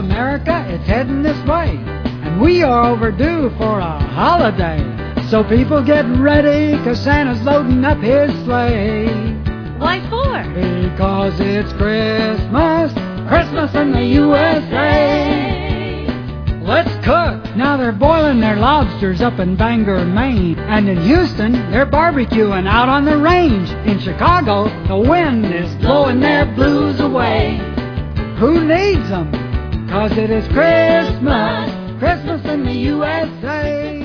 America, it's heading this way, and we are overdue for a holiday. So people get ready, 'cause Santa's loading up his sleigh. Why for? Because it's Christmas, Christmas in the USA. Let's cook. Now they're boiling their lobsters up in Bangor, Maine. And in Houston, they're barbecuing out on the range. In Chicago, the wind is blowing their blues away. Who needs them? 'Cause it is Christmas, Christmas in the USA.